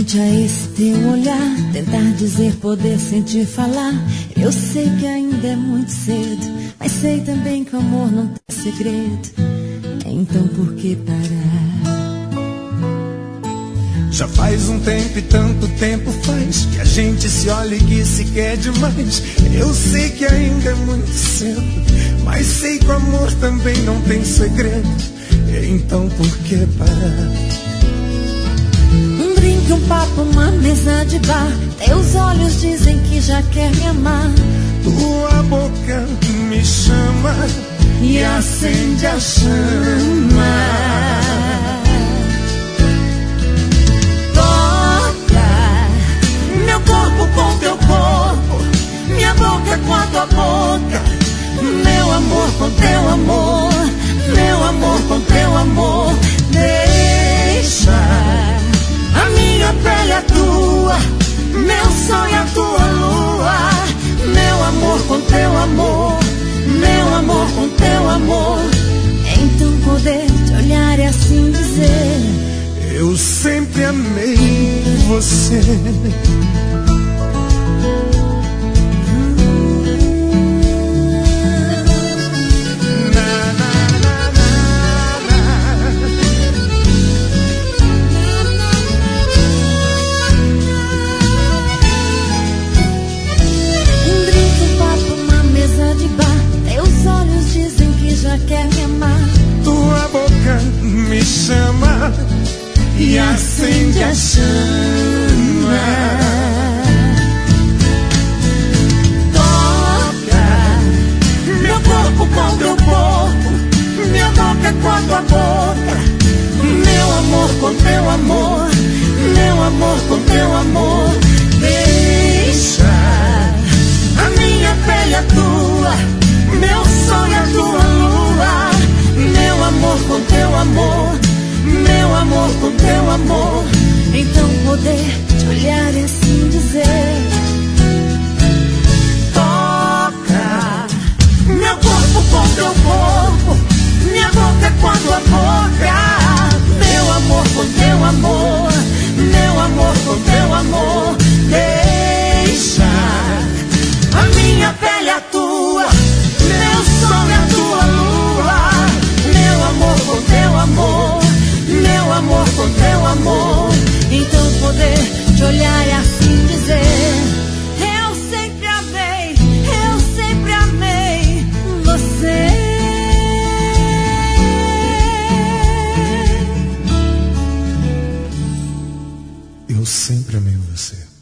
frente a esse teu olhar, tentar dizer, poder sentir, falar. Eu sei que ainda é muito cedo, mas sei também que o amor não tem segredo. Então por que parar? Já faz um tempo e tanto tempo faz que a gente se olha e que se quer demais. Eu sei que ainda é muito cedo, mas sei que o amor também não tem segredo. Então por que parar? Um drink, um papo, uma mesa de bar. Teus olhos dizem que já quer me amar. Tua boca me chama e acende a chama. Meu corpo com teu corpo, minha boca com a tua boca. Meu amor com teu amor, meu amor com teu amor. Deixa a minha pele a tua, meu sonho a tua lua. Meu amor com teu amor, meu amor com teu amor. Então poder te olhar e assim dizer: eu sempre amei você. Quer me amar. Tua boca me chama e acende a chama. Toca meu corpo com teu corpo, minha boca com a tua boca. Meu amor com teu amor, meu amor com teu amor. Deixa a minha pele a tua, meu sonho a tua lua. Meu amor com teu amor, meu amor com teu amor. Então poder te olhar e assim dizer: toca meu corpo com teu corpo, minha boca com a tua boca. Meu amor com teu amor, meu amor com teu amor. Deixa a minha pele a tua, meu sonho a tua lua. Meu amor com teu amor, meu amor com teu amor. Então poder te olhar e assim dizer: eu sempre amei você. Eu sempre amei você.